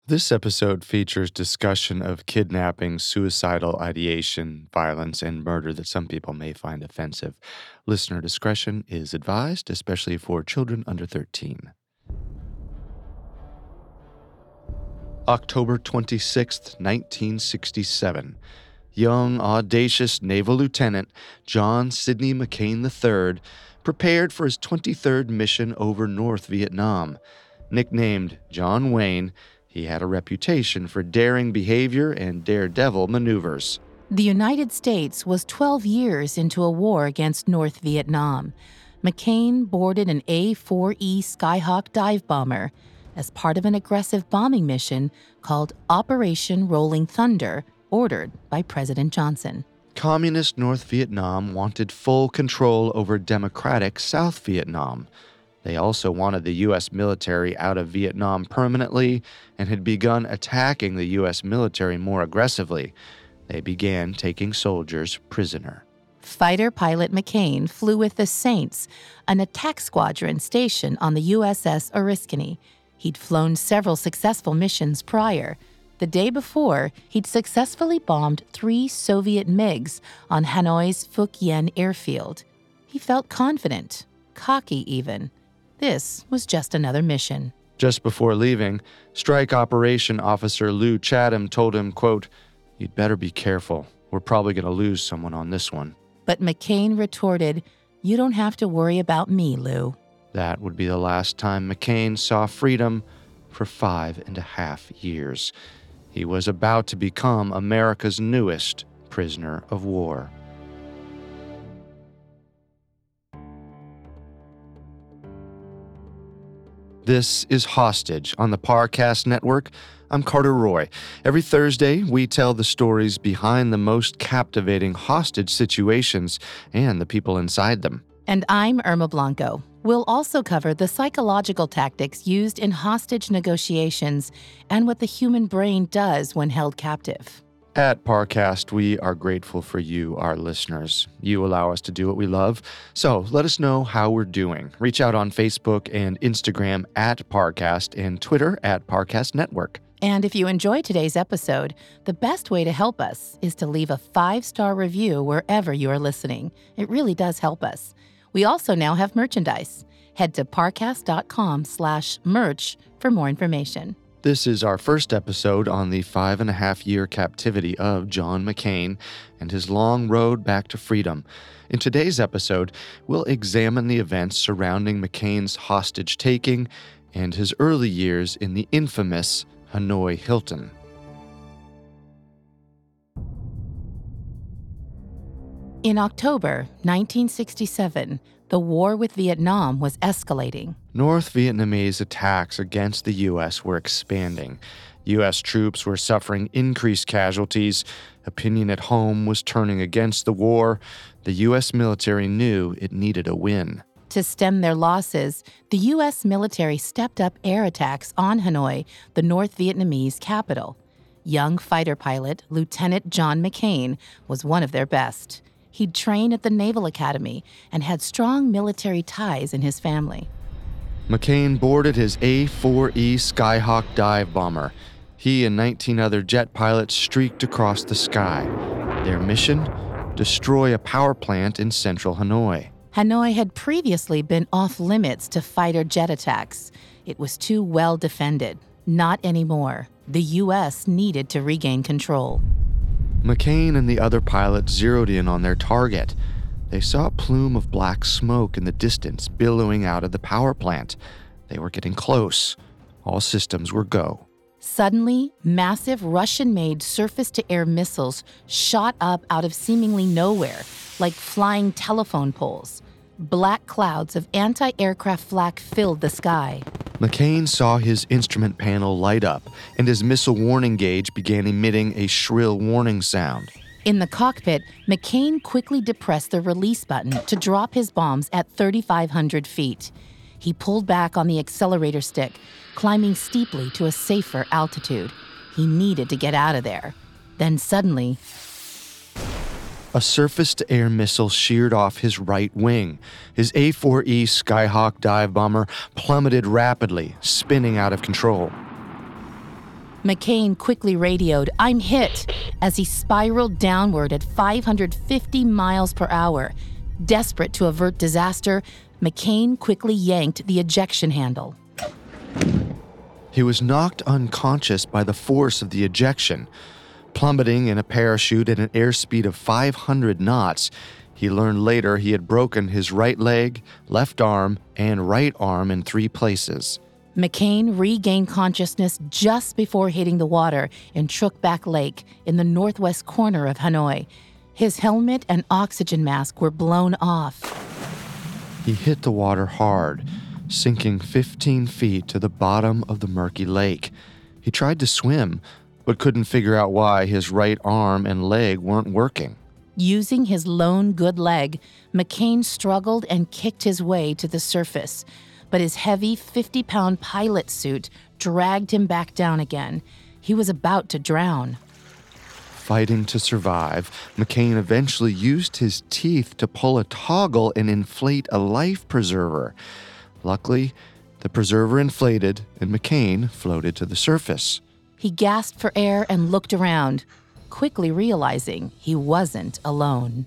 This episode features discussion of kidnapping, suicidal ideation, violence, and murder that some people may find offensive. Listener discretion is advised, especially for children under 13. October 26, 1967. Young, audacious naval lieutenant John Sidney McCain III prepared for his 23rd mission over North Vietnam. Nicknamed John Wayne, he had a reputation for daring behavior and daredevil maneuvers. The United States was 12 years into a war against North Vietnam. McCain boarded an A-4E Skyhawk dive bomber as part of an aggressive bombing mission called Operation Rolling Thunder, ordered by President Johnson. Communist North Vietnam wanted full control over democratic South Vietnam. They also wanted the U.S. military out of Vietnam permanently and had begun attacking the U.S. military more aggressively. They began taking soldiers prisoner. Fighter pilot McCain flew with the Saints, an attack squadron stationed on the USS Oriskany. He'd flown several successful missions prior. The day before, he'd successfully bombed 3 Soviet MiGs on Hanoi's Phuoc Yen airfield. He felt confident, cocky even. This was just another mission. Just before leaving, Strike Operation Officer Lou Chatham told him, quote, "You'd better be careful. We're probably going to lose someone on this one." But McCain retorted, "You don't have to worry about me, Lou." That would be the last time McCain saw freedom for 5.5 years. He was about to become America's newest prisoner of war. This is Hostage on the Parcast Network. I'm Carter Roy. Every Thursday, we tell the stories behind the most captivating hostage situations and the people inside them. And I'm Irma Blanco. We'll also cover the psychological tactics used in hostage negotiations and what the human brain does when held captive. At Parcast, we are grateful for you, our listeners. You allow us to do what we love, so let us know how we're doing. Reach out on Facebook and Instagram at Parcast and Twitter at Parcast Network. And if you enjoyed today's episode, the best way to help us is to leave a 5-star review wherever you are listening. It really does help us. We also now have merchandise. Head to parcast.com/merch for more information. This is our first episode on the 5.5-year captivity of John McCain and his long road back to freedom. In today's episode, we'll examine the events surrounding McCain's hostage-taking and his early years in the infamous Hanoi Hilton. In October 1967, the war with Vietnam was escalating. North Vietnamese attacks against the U.S. were expanding. U.S. troops were suffering increased casualties. Opinion at home was turning against the war. The U.S. military knew it needed a win. To stem their losses, the U.S. military stepped up air attacks on Hanoi, the North Vietnamese capital. Young fighter pilot Lieutenant John McCain was one of their best. He'd trained at the Naval Academy and had strong military ties in his family. McCain boarded his A-4E Skyhawk dive bomber. He and 19 other jet pilots streaked across the sky. Their mission? Destroy a power plant in central Hanoi. Hanoi had previously been off-limits to fighter jet attacks. It was too well defended. Not anymore. The U.S. needed to regain control. McCain and the other pilots zeroed in on their target. They saw a plume of black smoke in the distance billowing out of the power plant. They were getting close. All systems were go. Suddenly, massive Russian-made surface-to-air missiles shot up out of seemingly nowhere, like flying telephone poles. Black clouds of anti-aircraft flak filled the sky. McCain saw his instrument panel light up, and his missile warning gauge began emitting a shrill warning sound. In the cockpit, McCain quickly depressed the release button to drop his bombs at 3,500 feet. He pulled back on the accelerator stick, climbing steeply to a safer altitude. He needed to get out of there. Then suddenly, a surface-to-air missile sheared off his right wing. His A-4E Skyhawk dive bomber plummeted rapidly, spinning out of control. McCain quickly radioed, "I'm hit," as he spiraled downward at 550 miles per hour. Desperate to avert disaster, McCain quickly yanked the ejection handle. He was knocked unconscious by the force of the ejection. Plummeting in a parachute at an airspeed of 500 knots, he learned later he had broken his right leg, left arm, and right arm in 3 places. McCain regained consciousness just before hitting the water in Truk Bak Lake in the northwest corner of Hanoi. His helmet and oxygen mask were blown off. He hit the water hard, sinking 15 feet to the bottom of the murky lake. He tried to swim, but couldn't figure out why his right arm and leg weren't working. Using his lone good leg, McCain struggled and kicked his way to the surface, but his heavy 50-pound pilot suit dragged him back down again. He was about to drown. Fighting to survive, McCain eventually used his teeth to pull a toggle and inflate a life preserver. Luckily, the preserver inflated and McCain floated to the surface. He gasped for air and looked around, quickly realizing he wasn't alone.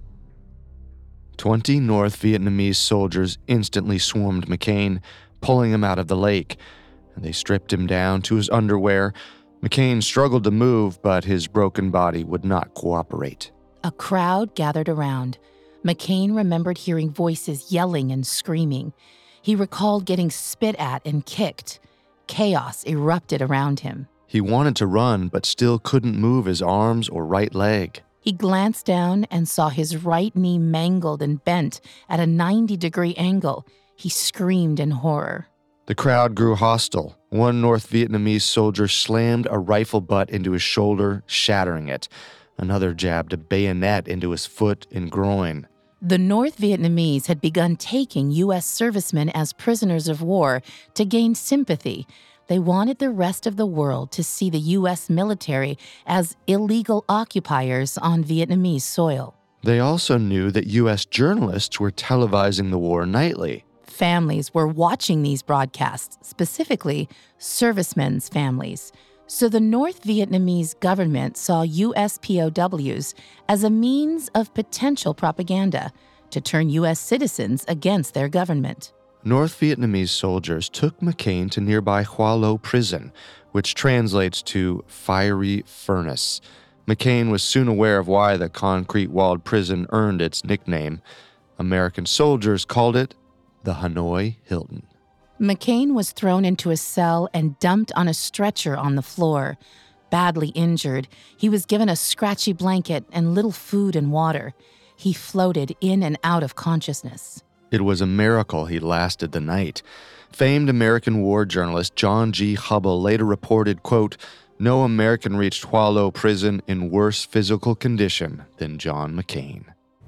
20 North Vietnamese soldiers instantly swarmed McCain, pulling him out of the lake, and they stripped him down to his underwear. McCain struggled to move, but his broken body would not cooperate. A crowd gathered around. McCain remembered hearing voices yelling and screaming. He recalled getting spit at and kicked. Chaos erupted around him. He wanted to run, but still couldn't move his arms or right leg. He glanced down and saw his right knee mangled and bent at a 90-degree angle. He screamed in horror. The crowd grew hostile. One North Vietnamese soldier slammed a rifle butt into his shoulder, shattering it. Another jabbed a bayonet into his foot and groin. The North Vietnamese had begun taking U.S. servicemen as prisoners of war to gain sympathy. They wanted the rest of the world to see the U.S. military as illegal occupiers on Vietnamese soil. They also knew that U.S. journalists were televising the war nightly. Families were watching these broadcasts, specifically servicemen's families. So the North Vietnamese government saw U.S. POWs as a means of potential propaganda to turn U.S. citizens against their government. North Vietnamese soldiers took McCain to nearby Hoa Lo prison, which translates to fiery furnace. McCain was soon aware of why the concrete-walled prison earned its nickname. American soldiers called it the Hanoi Hilton. McCain was thrown into a cell and dumped on a stretcher on the floor. Badly injured, he was given a scratchy blanket and little food and water. He floated in and out of consciousness. It was a miracle he lasted the night. Famed American war journalist John G. Hubble later reported, quote, "No American reached Hoa Lo prison in worse physical condition than John McCain."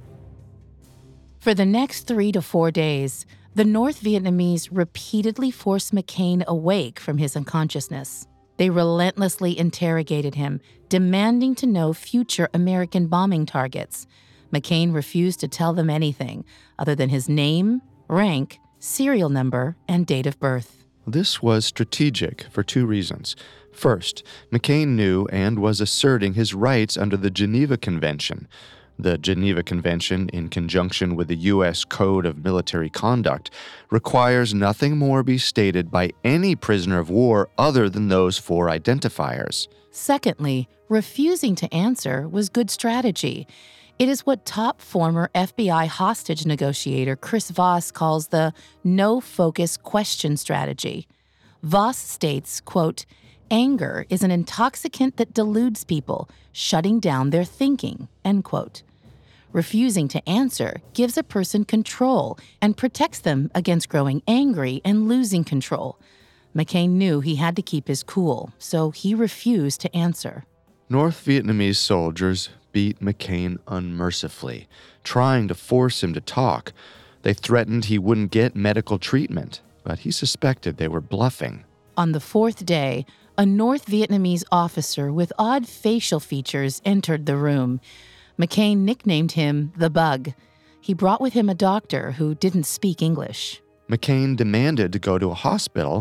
For the next 3 to 4 days, the North Vietnamese repeatedly forced McCain awake from his unconsciousness. They relentlessly interrogated him, demanding to know future American bombing targets. McCain refused to tell them anything other than his name, rank, serial number, and date of birth. This was strategic for 2 reasons. First, McCain knew and was asserting his rights under the Geneva Convention. The Geneva Convention, in conjunction with the U.S. Code of Military Conduct, requires nothing more be stated by any prisoner of war other than those 4 identifiers. Secondly, refusing to answer was good strategy. It is what top former FBI hostage negotiator Chris Voss calls the no-focus question strategy. Voss states, quote, "Anger is an intoxicant that deludes people, shutting down their thinking," end quote. Refusing to answer gives a person control and protects them against growing angry and losing control. McCain knew he had to keep his cool, so he refused to answer. North Vietnamese soldiers beat McCain unmercifully, trying to force him to talk. They threatened he wouldn't get medical treatment, but he suspected they were bluffing. On the 4th day, a North Vietnamese officer with odd facial features entered the room. McCain nicknamed him the Bug. He brought with him a doctor who didn't speak English. McCain demanded to go to a hospital,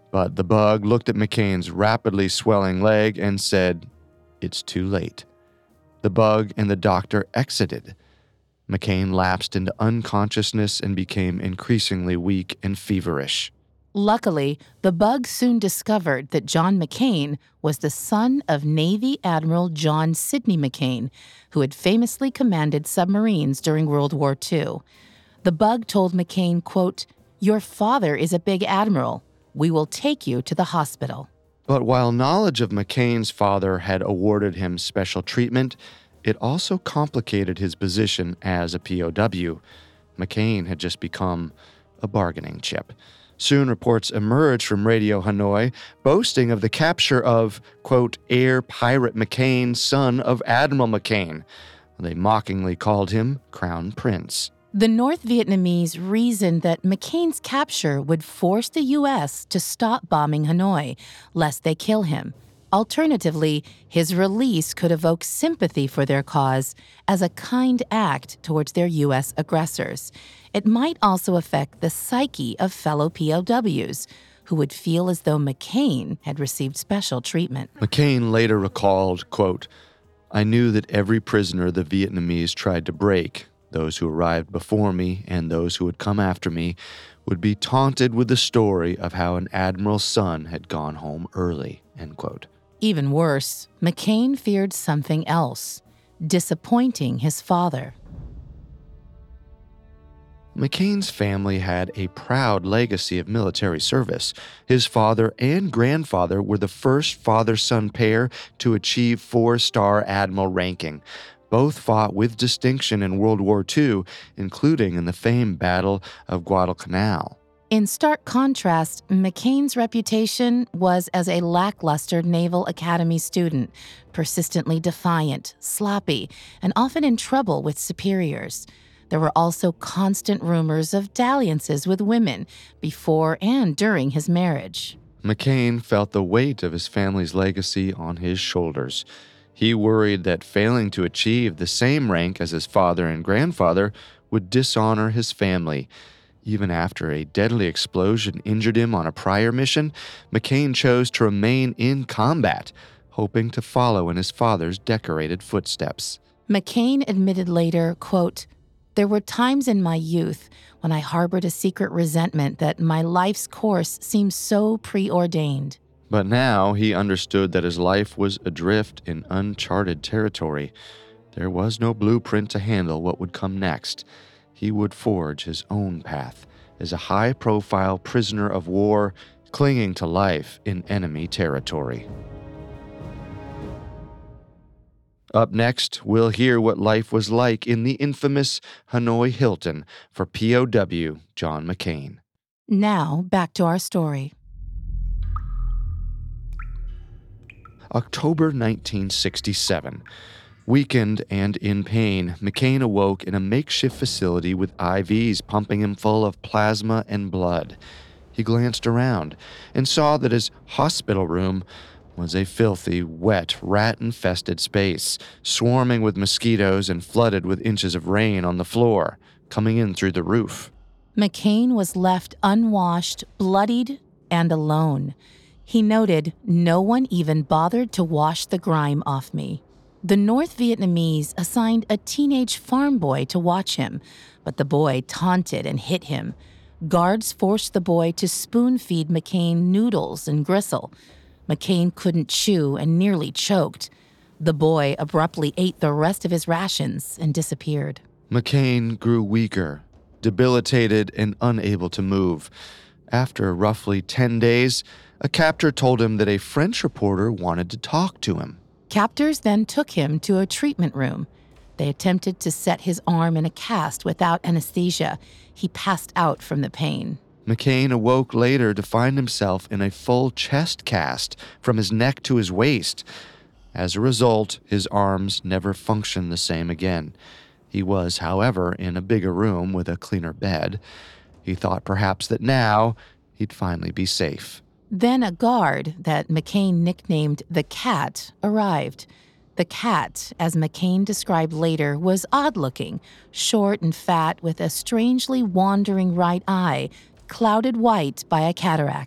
But the bug looked at McCain's rapidly swelling leg and said, "It's too late." The bug and the doctor exited. McCain lapsed into unconsciousness and became increasingly weak and feverish. Luckily, the bug soon discovered that John McCain was the son of Navy Admiral John Sidney McCain, who had famously commanded submarines during World War II. The bug told McCain, quote, "Your father is a big admiral. We will take you to the hospital." But while knowledge of McCain's father had awarded him special treatment, it also complicated his position as a POW. McCain had just become a bargaining chip. Soon reports emerged from Radio Hanoi boasting of the capture of, quote, "Air Pirate McCain, son of Admiral McCain." They mockingly called him Crown Prince. The North Vietnamese reasoned that McCain's capture would force the U.S. to stop bombing Hanoi, lest they kill him. Alternatively, his release could evoke sympathy for their cause as a kind act towards their U.S. aggressors. It might also affect the psyche of fellow POWs, who would feel as though McCain had received special treatment. McCain later recalled, quote, "I knew that every prisoner the Vietnamese tried to break, those who arrived before me and those who would come after me, would be taunted with the story of how an admiral's son had gone home early," end quote. Even worse, McCain feared something else, disappointing his father. McCain's family had a proud legacy of military service. His father and grandfather were the first father-son pair to achieve 4-star admiral ranking. Both fought with distinction in World War II, including in the famed Battle of Guadalcanal. In stark contrast, McCain's reputation was as a lackluster Naval Academy student, persistently defiant, sloppy, and often in trouble with superiors. There were also constant rumors of dalliances with women before and during his marriage. McCain felt the weight of his family's legacy on his shoulders. He worried that failing to achieve the same rank as his father and grandfather would dishonor his family. Even after a deadly explosion injured him on a prior mission, McCain chose to remain in combat, hoping to follow in his father's decorated footsteps. McCain admitted later, quote, "There were times in my youth when I harbored a secret resentment that my life's course seemed so preordained." But now he understood that his life was adrift in uncharted territory. There was no blueprint to handle what would come next. He would forge his own path as a high-profile prisoner of war clinging to life in enemy territory. Up next, we'll hear what life was like in the infamous Hanoi Hilton for POW John McCain. Now, back to our story. October 1967. Weakened and in pain, McCain awoke in a makeshift facility with IVs pumping him full of plasma and blood. He glanced around and saw that his hospital room was a filthy, wet, rat-infested space, swarming with mosquitoes and flooded with inches of rain on the floor, coming in through the roof. McCain was left unwashed, bloodied, and alone. He noted, "No one even bothered to wash the grime off me." The North Vietnamese assigned a teenage farm boy to watch him, but the boy taunted and hit him. Guards forced the boy to spoon-feed McCain noodles and gristle. McCain couldn't chew and nearly choked. The boy abruptly ate the rest of his rations and disappeared. McCain grew weaker, debilitated, and unable to move. After roughly 10 days, a captor told him that a French reporter wanted to talk to him. Captors then took him to a treatment room. They attempted to set his arm in a cast without anesthesia. He passed out from the pain. McCain awoke later to find himself in a full chest cast from his neck to his waist. As a result, his arms never functioned the same again. He was, however, in a bigger room with a cleaner bed. He thought perhaps that now he'd finally be safe. Then a guard that McCain nicknamed the Cat arrived. The Cat, as McCain described later, was odd-looking, short and fat with a strangely wandering right eye, clouded white by a cataract.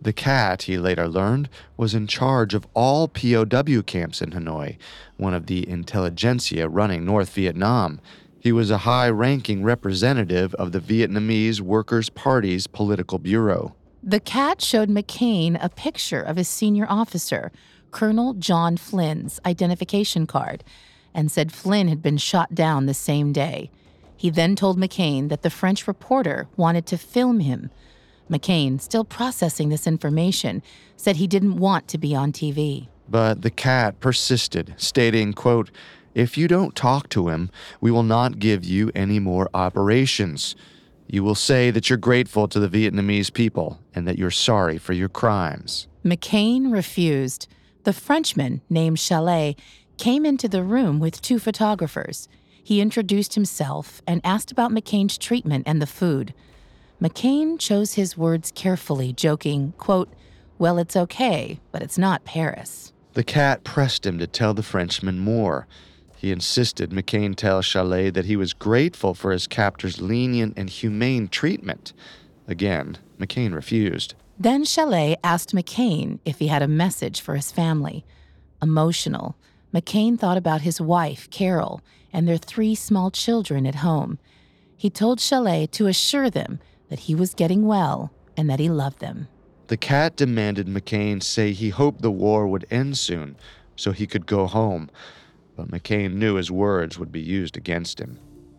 The cat, he later learned, was in charge of all POW camps in Hanoi, one of the intelligentsia running North Vietnam. He was a high-ranking representative of the Vietnamese Workers' Party's political bureau. The cat showed McCain a picture of his senior officer, Colonel John Flynn's identification card, and said Flynn had been shot down the same day. He then told McCain that the French reporter wanted to film him. McCain, still processing this information, said he didn't want to be on TV. But the cat persisted, stating, quote, "If you don't talk to him, we will not give you any more operations. You will say that you're grateful to the Vietnamese people and that you're sorry for your crimes." McCain refused. The Frenchman, named Chalet, came into the room with two photographers. He introduced himself and asked about McCain's treatment and the food. McCain chose his words carefully, joking, quote, "Well, it's okay, but it's not Paris." The cat pressed him to tell the Frenchman more. He insisted McCain tell Chalet that he was grateful for his captor's lenient and humane treatment. Again, McCain refused. Then Chalet asked McCain if he had a message for his family. Emotional, McCain thought about his wife, Carol, and their 3 small children at home. He told Chalet to assure them that he was getting well and that he loved them. The cat demanded McCain say he hoped the war would end soon so he could go home, but McCain knew his words would be used against him.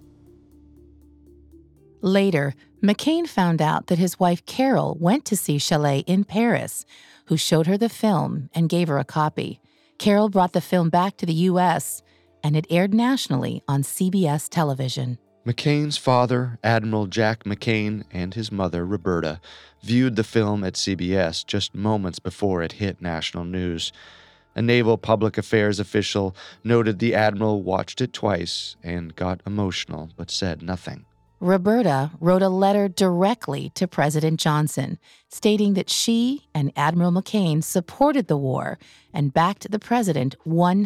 Later, McCain found out that his wife Carol went to see Chalet in Paris, who showed her the film and gave her a copy. Carol brought the film back to the U.S., and it aired nationally on CBS television. McCain's father, Admiral Jack McCain, and his mother, Roberta, viewed the film at CBS just moments before it hit national news. A naval public affairs official noted the admiral watched it twice and got emotional but said nothing. Roberta wrote a letter directly to President Johnson, stating that she and Admiral McCain supported the war and backed the president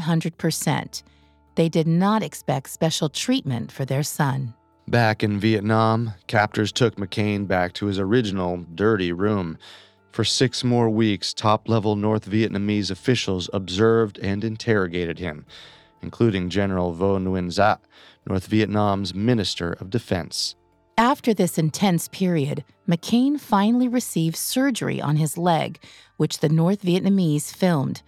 100%. They did not expect special treatment for their son. Back in Vietnam, captors took McCain back to his original dirty room. For 6 more weeks, top-level North Vietnamese officials observed and interrogated him, including General Vo Nguyen Giat, North Vietnam's Minister of Defense. After this intense period, McCain finally received surgery on his leg, which the North Vietnamese filmed.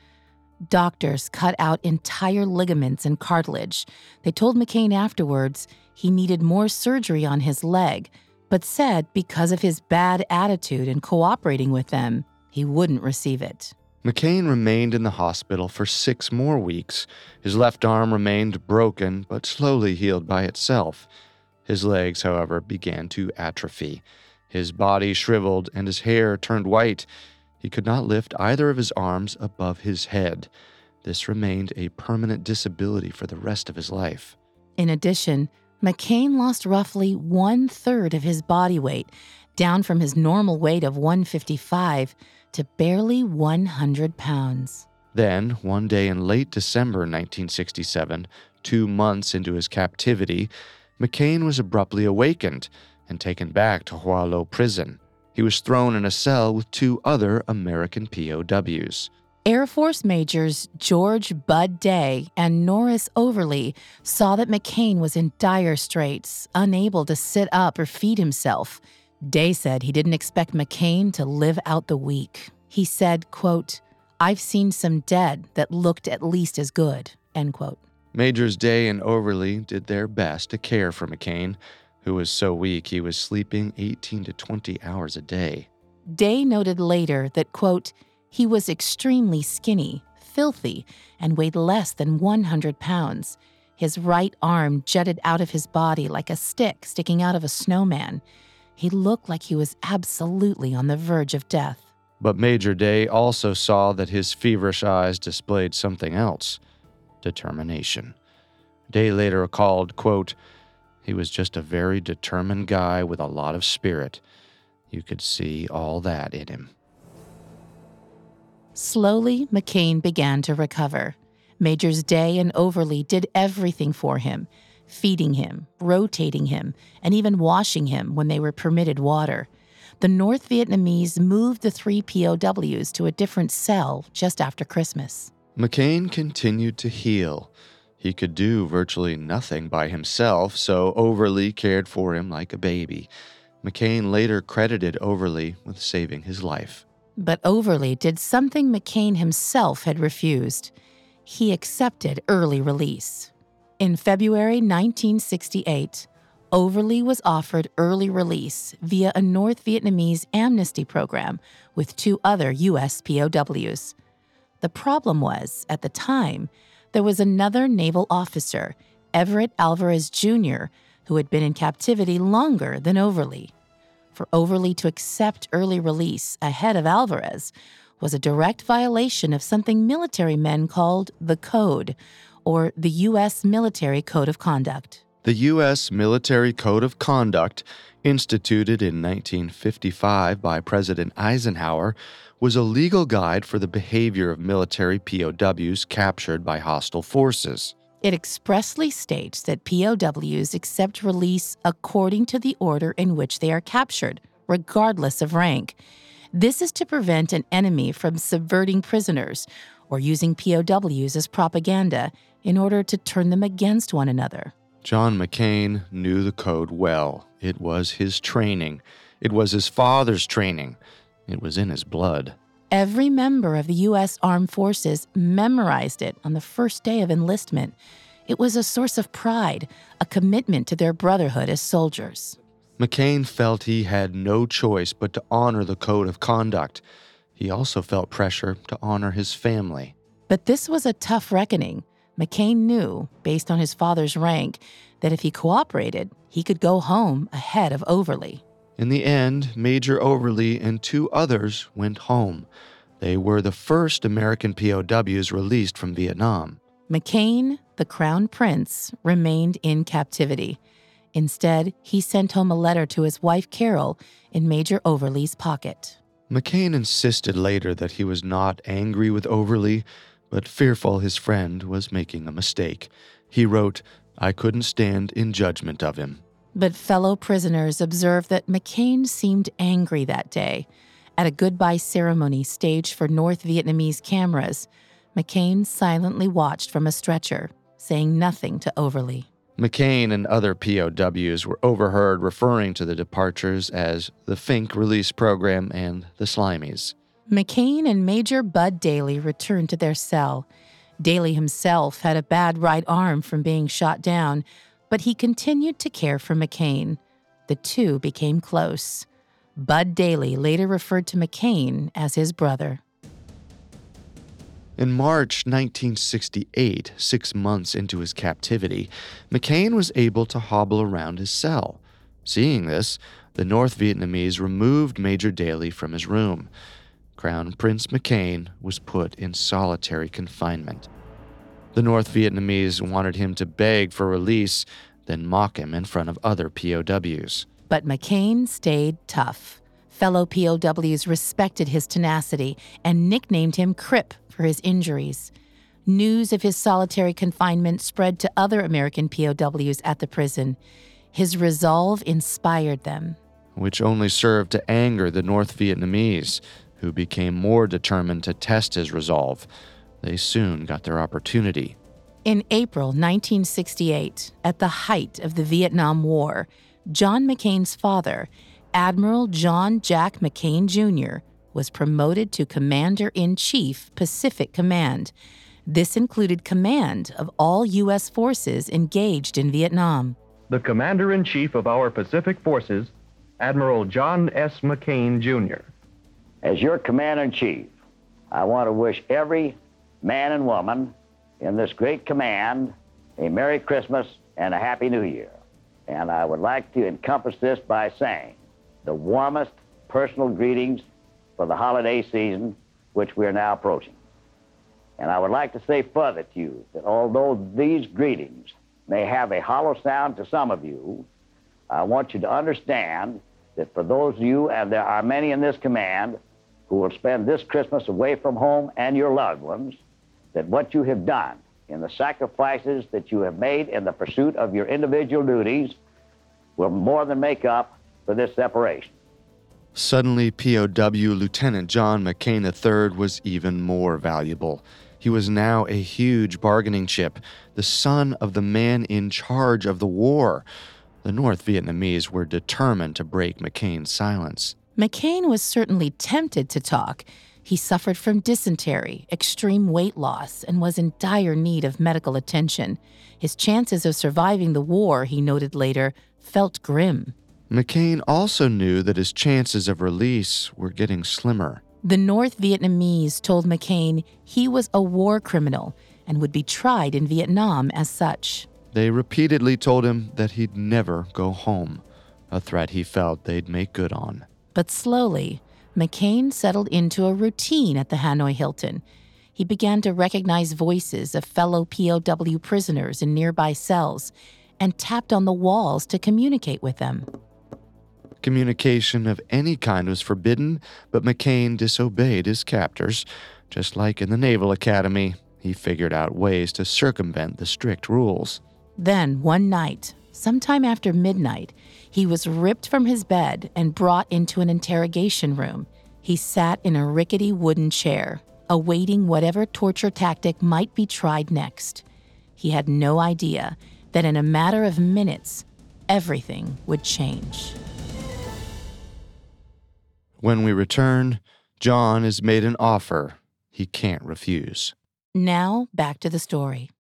Doctors cut out entire ligaments and cartilage. They told McCain afterwards he needed more surgery on his leg, but said because of his bad attitude in cooperating with them, he wouldn't receive it. McCain remained in the hospital for 6 more weeks. His left arm remained broken, but slowly healed by itself. His legs, however, began to atrophy. His body shriveled and his hair turned white. He could not lift either of his arms above his head. This remained a permanent disability for the rest of his life. In addition, McCain lost roughly 1/3 of his body weight, down from his normal weight of 155 to barely 100 pounds. Then, one day in late December 1967, 2 months into his captivity, McCain was abruptly awakened and taken back to Hoa Lo prison. He was thrown in a cell with 2 other American POWs. Air Force Majors George Bud Day and Norris Overly saw that McCain was in dire straits, unable to sit up or feed himself. Day said he didn't expect McCain to live out the week. He said, quote, "I've seen some dead that looked at least as good," end quote. Majors Day and Overly did their best to care for McCain, who was so weak he was sleeping 18 to 20 hours a day. Day noted later that, quote, "He was extremely skinny, filthy, and weighed less than 100 pounds. His right arm jutted out of his body like a stick sticking out of a snowman. He looked like he was absolutely on the verge of death." But Major Day also saw that his feverish eyes displayed something else: determination. Day later recalled, quote, "He was just a very determined guy with a lot of spirit. You could see all that in him." Slowly, McCain began to recover. Majors Day and Overly did everything for him, feeding him, rotating him, and even washing him when they were permitted water. the North Vietnamese moved the 3 POWs to a different cell just after Christmas. McCain continued to heal. He could do virtually nothing by himself, so Overly cared for him like a baby. McCain later credited Overly with saving his life. But Overly did something McCain himself had refused. He accepted early release. In February 1968, Overly was offered early release via a North Vietnamese amnesty program with 2 other U.S. POWs. The problem was, at the time, there was another naval officer, Everett Alvarez Jr., who had been in captivity longer than Overly. For Overly to accept early release ahead of Alvarez was a direct violation of something military men called the Code, or the U.S. Military Code of Conduct. The U.S. Military Code of Conduct, instituted in 1955 by President Eisenhower, was a legal guide for the behavior of military POWs captured by hostile forces. It expressly states that POWs accept release according to the order in which they are captured, regardless of rank. This is to prevent an enemy from subverting prisoners or using POWs as propaganda in order to turn them against one another. John McCain knew the code well. It was his training. It was his father's training. It was in his blood. Every member of the U.S. Armed Forces memorized it on the first day of enlistment. It was a source of pride, a commitment to their brotherhood as soldiers. McCain felt he had no choice but to honor the code of conduct. He also felt pressure to honor his family. But this was a tough reckoning. McCain knew, based on his father's rank, that if he cooperated, he could go home ahead of Overly. In the end, Major Overly and 2 others went home. They were the first American POWs released from Vietnam. McCain, the Crown Prince, remained in captivity. Instead, he sent home a letter to his wife Carol in Major Overly's pocket. McCain insisted later that he was not angry with Overly, but fearful his friend was making a mistake. He wrote, "I couldn't stand in judgment of him." But fellow prisoners observed that McCain seemed angry that day. At a goodbye ceremony staged for North Vietnamese cameras, McCain silently watched from a stretcher, saying nothing to Overly. McCain and other POWs were overheard referring to the departures as the Fink Release Program and the Slimies. McCain and Major Bud Daly returned to their cell. Daly himself had a bad right arm from being shot down, but he continued to care for McCain. The 2 became close. Bud Daly later referred to McCain as his brother. In March 1968, 6 months into his captivity, McCain was able to hobble around his cell. Seeing this, the North Vietnamese removed Major Daly from his room. Crown Prince McCain was put in solitary confinement. The North Vietnamese wanted him to beg for release, then mock him in front of other POWs. But McCain stayed tough. Fellow POWs respected his tenacity and nicknamed him Crip for his injuries. News of his solitary confinement spread to other American POWs at the prison. His resolve inspired them, which only served to anger the North Vietnamese, who became more determined to test his resolve. They soon got their opportunity. In April 1968, at the height of the Vietnam War, John McCain's father, Admiral John Jack McCain Jr., was promoted to Commander-in-Chief, Pacific Command. This included command of all U.S. forces engaged in Vietnam. The Commander-in-Chief of our Pacific Forces, Admiral John S. McCain, Jr. As your Commander-in-Chief, I want to wish every man and woman in this great command a Merry Christmas and a Happy New Year. And I would like to encompass this by saying the warmest personal greetings for the holiday season, which we are now approaching. And I would like to say further to you that although these greetings may have a hollow sound to some of you, I want you to understand that for those of you, and there are many in this command, who will spend this Christmas away from home and your loved ones, that what you have done in the sacrifices that you have made in the pursuit of your individual duties will more than make up for this separation. Suddenly, POW Lieutenant John McCain III was even more valuable. He was now a huge bargaining chip, the son of the man in charge of the war. The North Vietnamese were determined to break McCain's silence. McCain was certainly tempted to talk. He suffered from dysentery, extreme weight loss, and was in dire need of medical attention. His chances of surviving the war, he noted later, felt grim. McCain also knew that his chances of release were getting slimmer. The North Vietnamese told McCain he was a war criminal and would be tried in Vietnam as such. They repeatedly told him that he'd never go home, a threat he felt they'd make good on. But slowly, McCain settled into a routine at the Hanoi Hilton. He began to recognize voices of fellow POW prisoners in nearby cells and tapped on the walls to communicate with them. Communication of any kind was forbidden, but McCain disobeyed his captors. Just like in the Naval Academy, he figured out ways to circumvent the strict rules. Then, one night, sometime after midnight, he was ripped from his bed and brought into an interrogation room. He sat in a rickety wooden chair, awaiting whatever torture tactic might be tried next. He had no idea that in a matter of minutes, everything would change. When we return, John is made an offer he can't refuse. Now, back to the story.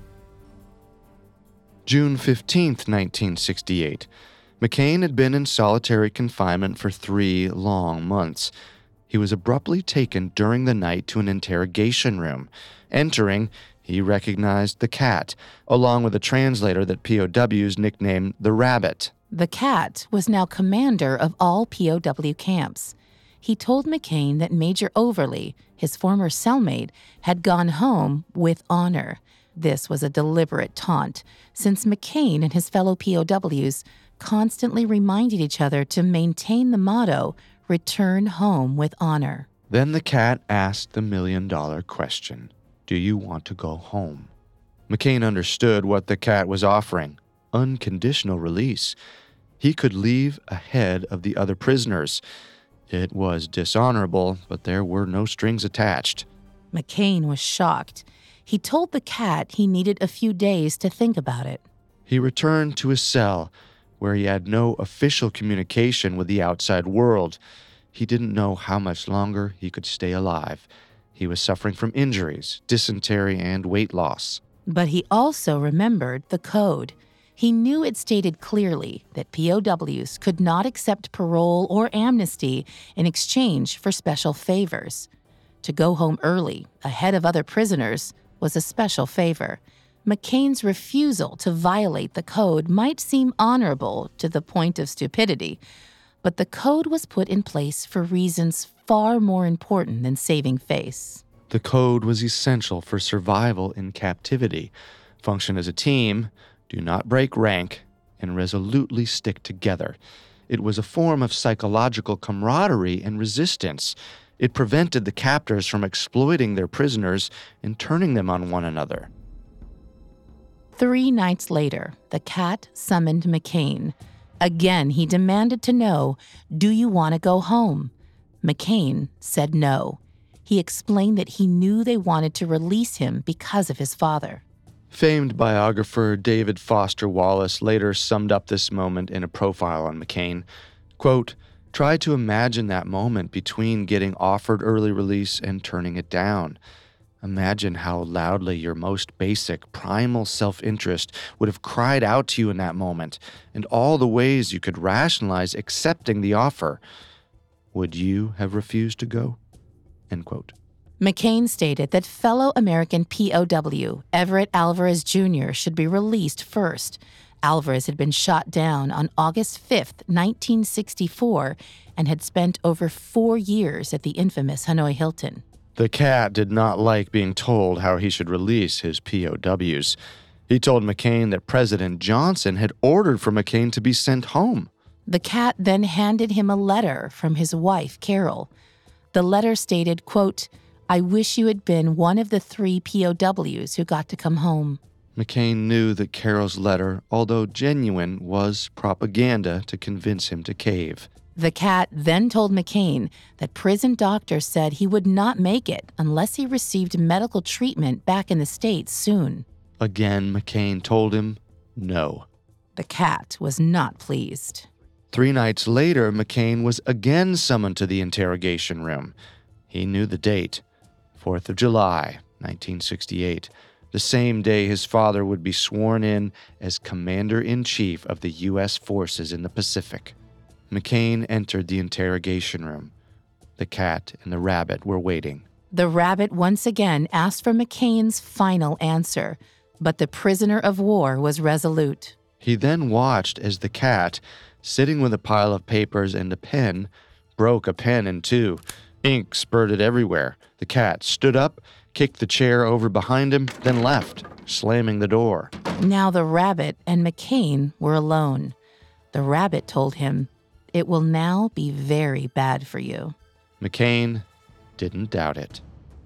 June 15th, 1968. McCain had been in solitary confinement for 3 long months. He was abruptly taken during the night to an interrogation room. Entering, he recognized the cat, along with a translator that POWs nicknamed the Rabbit. The cat was now commander of all POW camps. He told McCain that Major Overly, his former cellmate, had gone home with honor. This was a deliberate taunt, since McCain and his fellow POWs constantly reminded each other to maintain the motto, return home with honor. Then the cat asked the million-dollar question, do you want to go home? McCain understood what the cat was offering, unconditional release. He could leave ahead of the other prisoners. It was dishonorable, but there were no strings attached. McCain was shocked. He told the cat he needed a few days to think about it. He returned to his cell, where he had no official communication with the outside world. He didn't know how much longer he could stay alive. He was suffering from injuries, dysentery, and weight loss. But he also remembered the code. He knew it stated clearly that POWs could not accept parole or amnesty in exchange for special favors. To go home early, ahead of other prisoners, was a special favor. McCain's refusal to violate the code might seem honorable to the point of stupidity, but the code was put in place for reasons far more important than saving face. The code was essential for survival in captivity. Function as a team, do not break rank, and resolutely stick together. It was a form of psychological camaraderie and resistance. It prevented the captors from exploiting their prisoners and turning them on one another. 3 nights later, the cat summoned McCain. Again, he demanded to know, do you want to go home? McCain said no. He explained that he knew they wanted to release him because of his father. Famed biographer David Foster Wallace later summed up this moment in a profile on McCain. Quote, try to imagine that moment between getting offered early release and turning it down. Imagine how loudly your most basic, primal self-interest would have cried out to you in that moment, and all the ways you could rationalize accepting the offer. Would you have refused to go? End quote. McCain stated that fellow American POW Everett Alvarez Jr. should be released first. Alvarez had been shot down on August 5, 1964, and had spent over 4 years at the infamous Hanoi Hilton. The cat did not like being told how he should release his POWs. He told McCain that President Johnson had ordered for McCain to be sent home. The cat then handed him a letter from his wife, Carol. The letter stated, quote, I wish you had been one of the 3 POWs who got to come home. McCain knew that Carol's letter, although genuine, was propaganda to convince him to cave. The cat then told McCain that prison doctors said he would not make it unless he received medical treatment back in the States soon. Again, McCain told him no. The cat was not pleased. 3 nights later, McCain was again summoned to the interrogation room. He knew the date, 4th of July, 1968, the same day his father would be sworn in as Commander-in-Chief of the U.S. forces in the Pacific. McCain entered the interrogation room. The cat and the rabbit were waiting. The rabbit once again asked for McCain's final answer, but the prisoner of war was resolute. He then watched as the cat, sitting with a pile of papers and a pen, broke a pen in two. Ink spurted everywhere. The cat stood up, kicked the chair over behind him, then left, slamming the door. Now the rabbit and McCain were alone. The rabbit told him, "It will now be very bad for you." McCain didn't doubt it.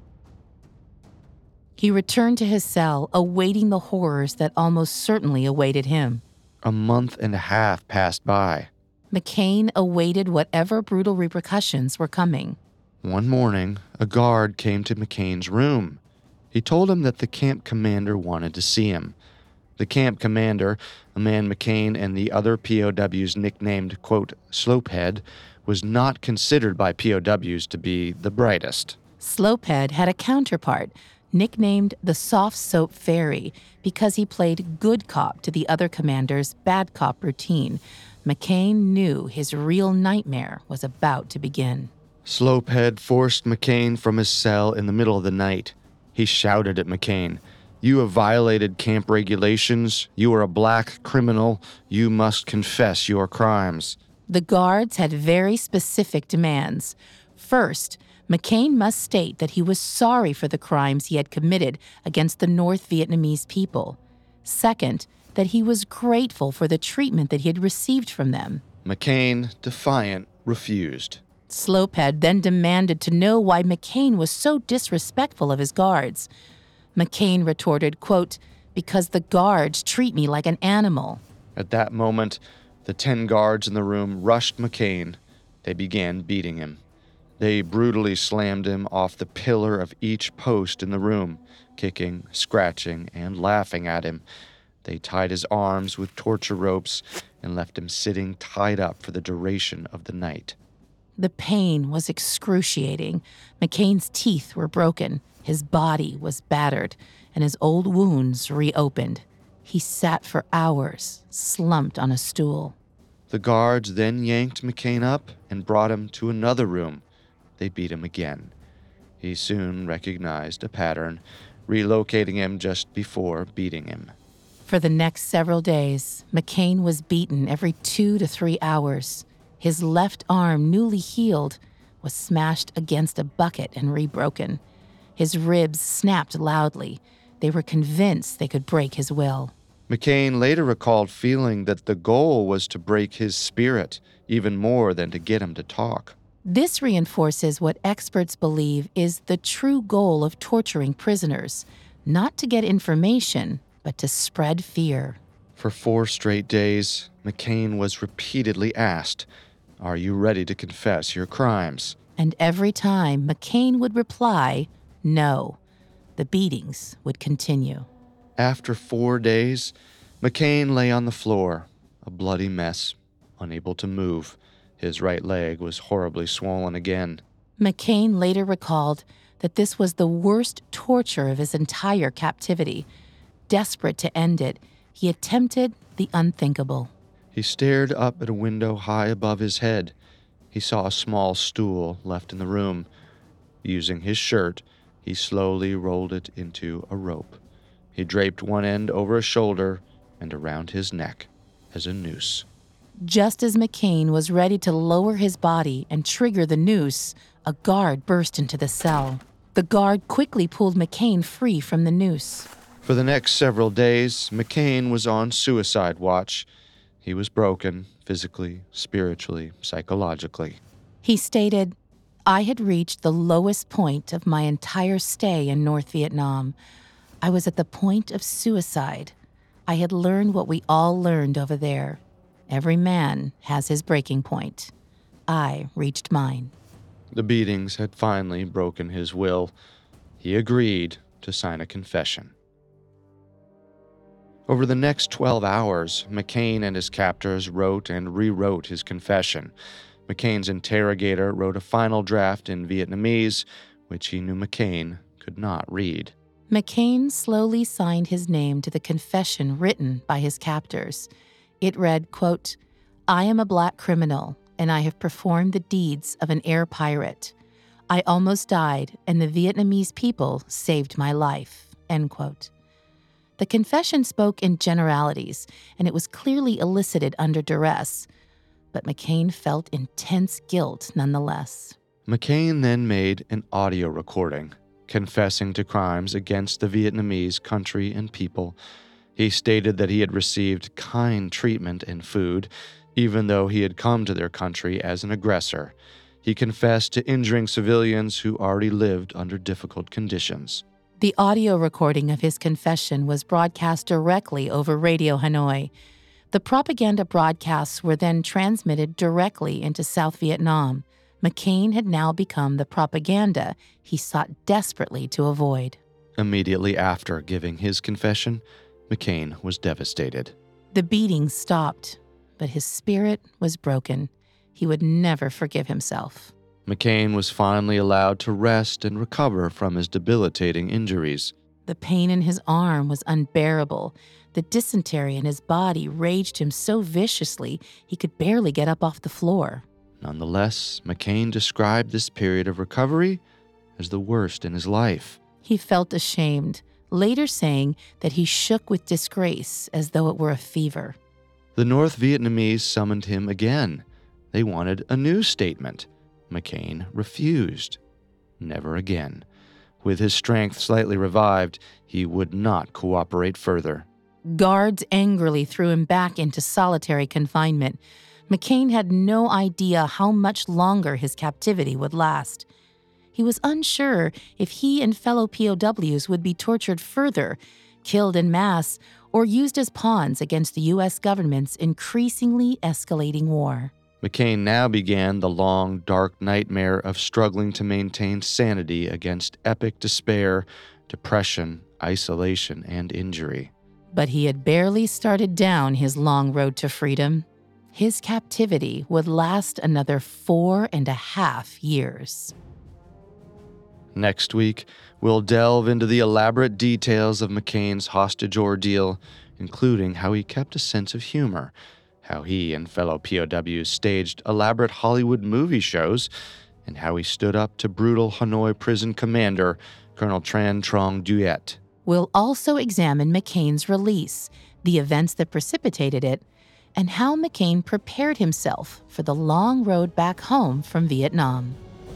He returned to his cell, awaiting the horrors that almost certainly awaited him. A month and a half passed by. McCain awaited whatever brutal repercussions were coming. One morning, a guard came to McCain's room. He told him that the camp commander wanted to see him. The camp commander, a man McCain and the other POWs nicknamed, quote, Slopehead, was not considered by POWs to be the brightest. Slopehead had a counterpart, nicknamed the Soft Soap Fairy, because he played good cop to the other commander's bad cop routine. McCain knew his real nightmare was about to begin. Slopehead forced McCain from his cell in the middle of the night. He shouted at McCain, "You have violated camp regulations. You are a black criminal. You must confess your crimes." The guards had very specific demands. First, McCain must state that he was sorry for the crimes he had committed against the North Vietnamese people. Second, that he was grateful for the treatment that he had received from them. McCain, defiant, refused. Slopehead then demanded to know why McCain was so disrespectful of his guards. McCain retorted, quote, "Because the guards treat me like an animal." At that moment, the 10 guards in the room rushed McCain. They began beating him. They brutally slammed him off the pillar of each post in the room, kicking, scratching, and laughing at him. They tied his arms with torture ropes and left him sitting tied up for the duration of the night. The pain was excruciating. McCain's teeth were broken, his body was battered, and his old wounds reopened. He sat for hours, slumped on a stool. The guards then yanked McCain up and brought him to another room. They beat him again. He soon recognized a pattern, relocating him just before beating him. For the next several days, McCain was beaten every 2 to 3 hours. His left arm, newly healed, was smashed against a bucket and rebroken. His ribs snapped loudly. They were convinced they could break his will. McCain later recalled feeling that the goal was to break his spirit, even more than to get him to talk. This reinforces what experts believe is the true goal of torturing prisoners, not to get information, but to spread fear. For 4 straight days, McCain was repeatedly asked, "Are you ready to confess your crimes?" And every time McCain would reply, no. The beatings would continue. After 4 days, McCain lay on the floor, a bloody mess, unable to move. His right leg was horribly swollen again. McCain later recalled that this was the worst torture of his entire captivity. Desperate to end it, he attempted the unthinkable. He stared up at a window high above his head. He saw a small stool left in the room. Using his shirt, he slowly rolled it into a rope. He draped one end over a shoulder and around his neck as a noose. Just as McCain was ready to lower his body and trigger the noose, a guard burst into the cell. The guard quickly pulled McCain free from the noose. For the next several days, McCain was on suicide watch. He was broken, physically, spiritually, psychologically. He stated, "I had reached the lowest point of my entire stay in North Vietnam. I was at the point of suicide. I had learned what we all learned over there. Every man has his breaking point. I reached mine. The beatings had finally broken his will. He agreed to sign a confession. Over the next 12 hours, McCain and his captors wrote and rewrote his confession. McCain's interrogator wrote a final draft in Vietnamese, which he knew McCain could not read. McCain slowly signed his name to the confession written by his captors. It read, quote, "I am a black criminal, and I have performed the deeds of an air pirate. I almost died, and the Vietnamese people saved my life," end quote. The confession spoke in generalities, and it was clearly elicited under duress, but McCain felt intense guilt nonetheless. McCain then made an audio recording, confessing to crimes against the Vietnamese country and people. He stated that he had received kind treatment and food, even though he had come to their country as an aggressor. He confessed to injuring civilians who already lived under difficult conditions. The audio recording of his confession was broadcast directly over Radio Hanoi. The propaganda broadcasts were then transmitted directly into South Vietnam. McCain had now become the propaganda he sought desperately to avoid. Immediately after giving his confession, McCain was devastated. The beatings stopped, but his spirit was broken. He would never forgive himself. McCain was finally allowed to rest and recover from his debilitating injuries. The pain in his arm was unbearable. The dysentery in his body raged him so viciously he could barely get up off the floor. Nonetheless, McCain described this period of recovery as the worst in his life. He felt ashamed, later saying that he shook with disgrace as though it were a fever. The North Vietnamese summoned him again. They wanted a new statement. McCain refused. Never again. With his strength slightly revived, he would not cooperate further. Guards angrily threw him back into solitary confinement. McCain had no idea how much longer his captivity would last. He was unsure if he and fellow POWs would be tortured further, killed en masse, or used as pawns against the U.S. government's increasingly escalating war. McCain now began the long, dark nightmare of struggling to maintain sanity against epic despair, depression, isolation, and injury. But he had barely started down his long road to freedom. His captivity would last another 4.5 years. Next week, we'll delve into the elaborate details of McCain's hostage ordeal, including how he kept a sense of humor, how he and fellow POWs staged elaborate Hollywood movie shows, and how he stood up to brutal Hanoi prison commander Colonel Tran Trong Duet. We'll also examine McCain's release, the events that precipitated it, and how McCain prepared himself for the long road back home from Vietnam.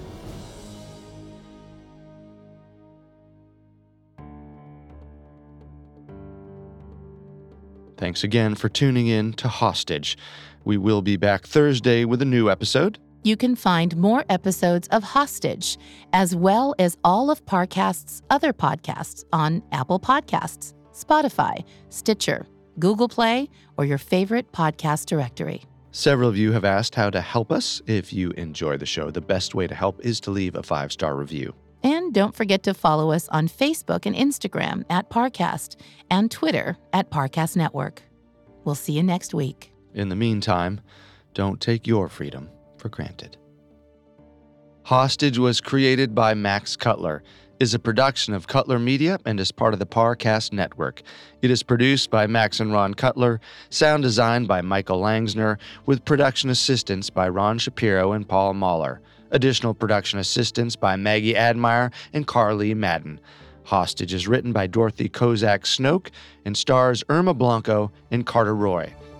Thanks again for tuning in to Hostage. We will be back Thursday with a new episode. You can find more episodes of Hostage, as well as all of Parcast's other podcasts on Apple Podcasts, Spotify, Stitcher, Google Play, or your favorite podcast directory. Several of you have asked how to help us. If you enjoy the show, the best way to help is to leave a 5-star review. And don't forget to follow us on Facebook and Instagram at Parcast and Twitter at Parcast Network. We'll see you next week. In the meantime, don't take your freedom for granted. Hostage was created by Max Cutler, is a production of Cutler Media, and is part of the Parcast Network. It is produced by Max and Ron Cutler, sound designed by Michael Langsner, with production assistance by Ron Shapiro and Paul Mahler. Additional production assistance by Maggie Admire and Carly Madden. Hostage is written by Dorothy Kozak Snoke and stars Irma Blanco and Carter Roy.